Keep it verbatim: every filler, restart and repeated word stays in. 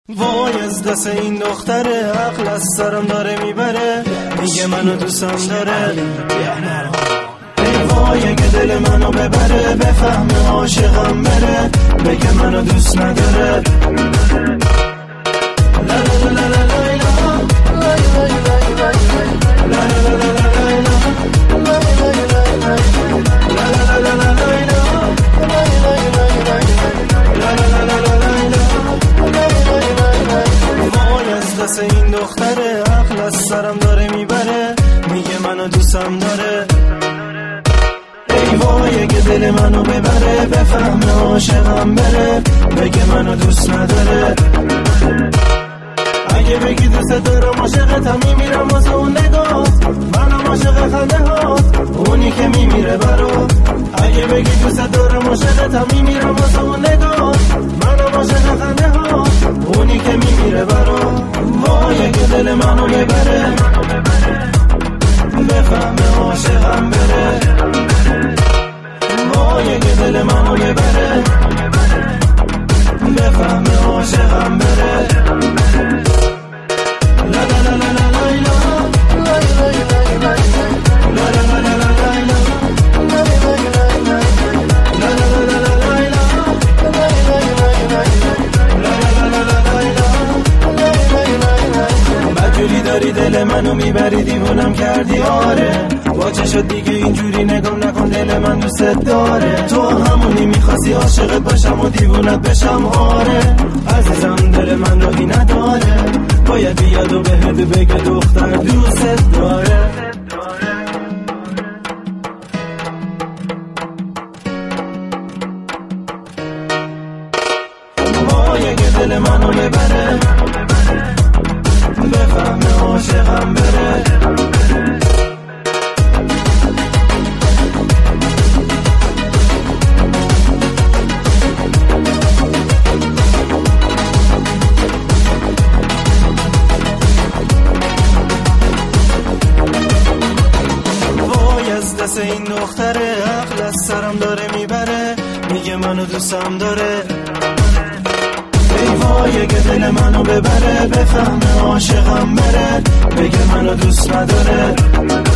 وای از دست این دختره، عقل از سرم داره میبره، میگه منو دوستم داره. ای وای اگه دل منو ببره، بفهمه عاشقم بره، بگه منو دوست نداره. لا لا لا لا لا این دختره، عقل از سرم داره میبره، میگه منو دوستم داره. ای وای اگه دل منو ببره، بفهمه عاشقم بره، بگه منو دوست نداره. اگه بگی دوست دارم عاشقتم، میمیرم واسه اون نگات، منم عاشق خنده هات، اونی که میمیره برا. اگه بگی دوست دارم عاشقتم، میمیرم واسه اون نگات، منم عاشق خنده هات، اونی که میمیره برا. وای اگه دل منو ببره، بفهمه عاشقم بره. وای اگه دل منو ببره، بفهمه عاشقم بره. لا لا لا لا لا بدجوری داری دل منو میبری، دیوونم کردی آره. واچه شد دیگه اینجوری نگام نکن، دل من دوست داره. تو همونی میخواستی عاشقت باشم و دیوونت بشم آره. عزیزم دل من راهی نداره، باید بیاد و بهت بگه دختر دوست داره. وای اگه دل منو ببره، بفهمه عاشقم بره. وای از دست این دختره، عقل از سرم داره میبره، میگه منو دوستم داره. ای وای اگه دل منو ببره، بفهمه عاشقم بره، بگه منو دوست نداره.